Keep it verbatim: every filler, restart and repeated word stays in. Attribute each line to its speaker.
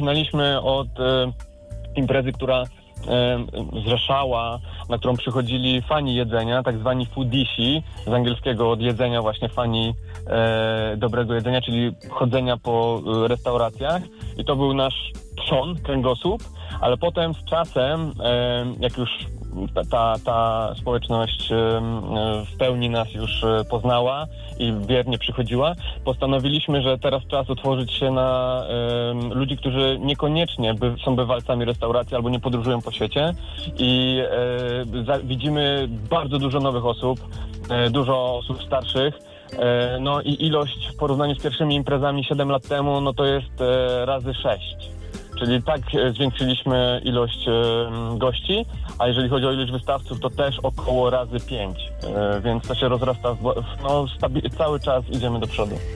Speaker 1: zaczynaliśmy od e, imprezy, która e, zrzeszała, na którą przychodzili fani jedzenia, tak zwani foodisi, z angielskiego od jedzenia właśnie fani e, dobrego jedzenia, czyli chodzenia po e, restauracjach. I to był nasz trzon, kręgosłup, ale potem z czasem, e, jak już ta, ta, ta społeczność e, w pełni nas już poznała i wiernie przychodziła, postanowiliśmy, że teraz czas otworzyć się na e, ludzi, którzy niekoniecznie by, są bywalcami restauracji albo nie podróżują po świecie i e, za, widzimy bardzo dużo nowych osób, e, dużo osób starszych. E, no i ilość w porównaniu z pierwszymi imprezami siedem lat temu, no to jest e, razy sześć. Czyli tak e, zwiększyliśmy ilość e, gości, a jeżeli chodzi o ilość wystawców, to też około razy pięć. E, więc to się rozrasta, w, no stabi- cały czas idziemy do przodu.